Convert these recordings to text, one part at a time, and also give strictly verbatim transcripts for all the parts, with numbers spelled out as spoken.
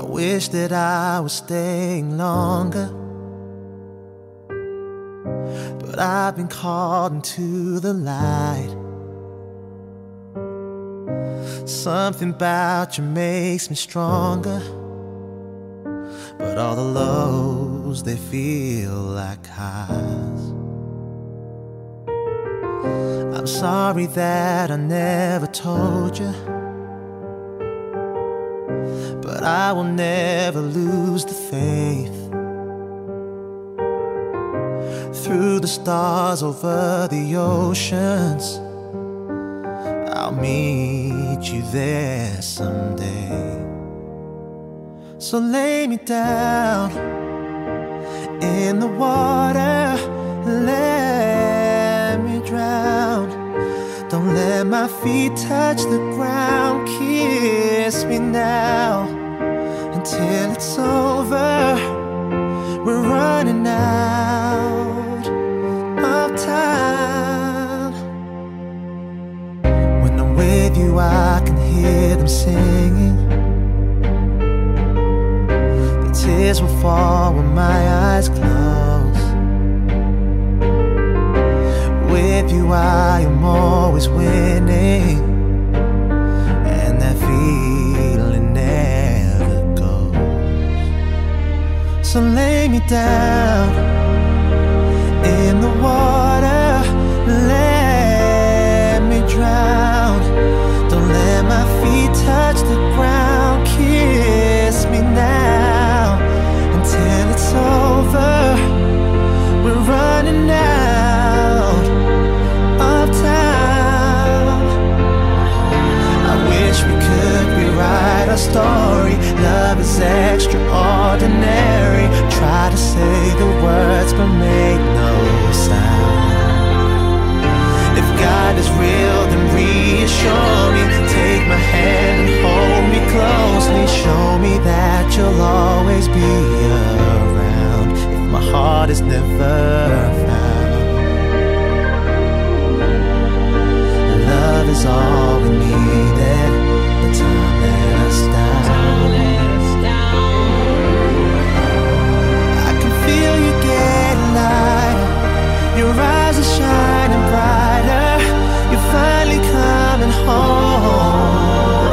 wish that I was staying longer, but I've been called into the light. Something about you makes me stronger, but all the lows, they feel like highs. I'm sorry that I never told you, but I will never lose the faith. Through the stars, over the oceans, I'll meet you there someday. So lay me down in the water, let me drown. Don't let my feet touch the ground. Kiss me now until it's over. We're running out of time. When I'm with you, I can hear them singing. The tears will fall when my eyes close. With you, I am always winning, and that feeling never goes. So lay me down in the water, let me drown. Don't let my feet touch the ground. Kiss me now until it's over. We're running out of time. I wish we could rewrite our story. Love is extraordinary. Try to say the words but make no sound. If God is real, then reassure me. Take my hand and hold me closely. Show me that you'll always be around if my heart is never found. Love is all we needed. The time let us down. I can feel you getting lighter. Your eyes are shining brighter. You're finally coming home.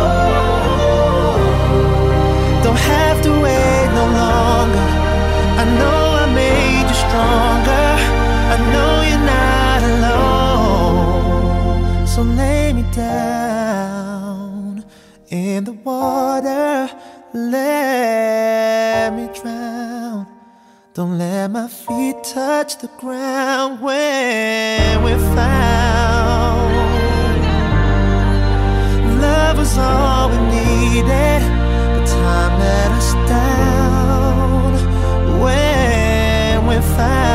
Don't have to wait no longer. I know I made you stronger. I know you're not alone. So lay me down in the water, let me drown. Don't let my feet touch the ground when we're found. Love was all we needed, but time let us down when we're found.